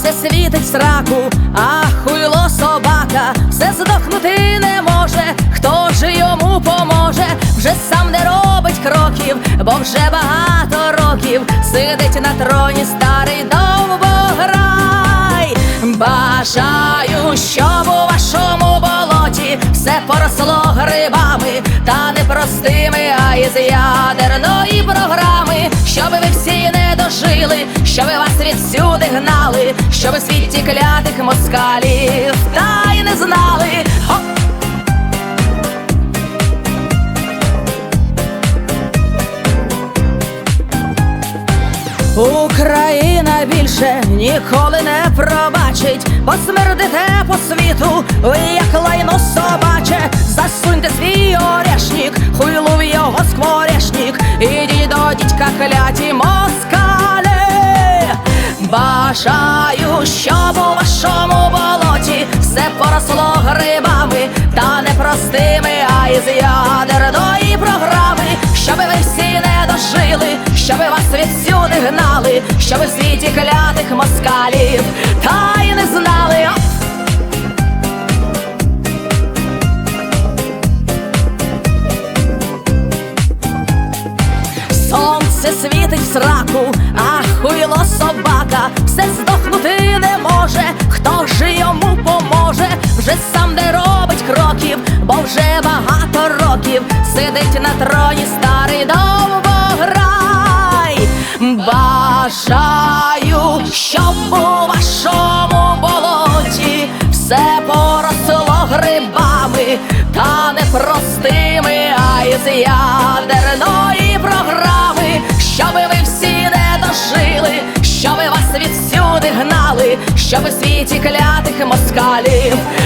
Сонце світить в сраку, а хуйло собака все здохнути не може. Хто ж йому поможе? Вже сам не робить кроків, бо вже багато років сидить на троні старий довбограй. Бажаю, щоб у вашому болоті все поросло грибами, та не простими, а із ядерної програми. Щоб ви всі не дожили, щоб вас відсюди гнали, щоб у світі клятих москалів та й не знали. Україна більше ніколи не пробачить, бо смердите по світу ви як лайно собаче. Засуньте свій орешник, хуйлу в його скворечник, ідіть до дідька кляті москалі. Бажаю, щоб у вашому болоті все поросло грибами, та не простими, а із ядерної програми. Щоб ви всі не дожили, щоб вас відсюди гнали, щоб в світі клятих москалів та й не знали. Сонце світить в сраку, а хуйло собака все здохнути не може. Хто ж йому поможе? Вже сам не робить кроків, бо вже багато років сидить на троні старий довбограй. Бажаю, щоб у вашому болоті все поросло грибами, та не простими, а із ядерної програми. Щоб ви всі не дожили, щоб вас відсюди гнали, щоб у світі клятих москалів